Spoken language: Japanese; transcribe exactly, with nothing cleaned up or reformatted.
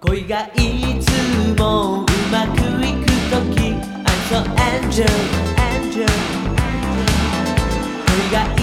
恋がいつもうまくいくとき I'm so angel, angel 恋が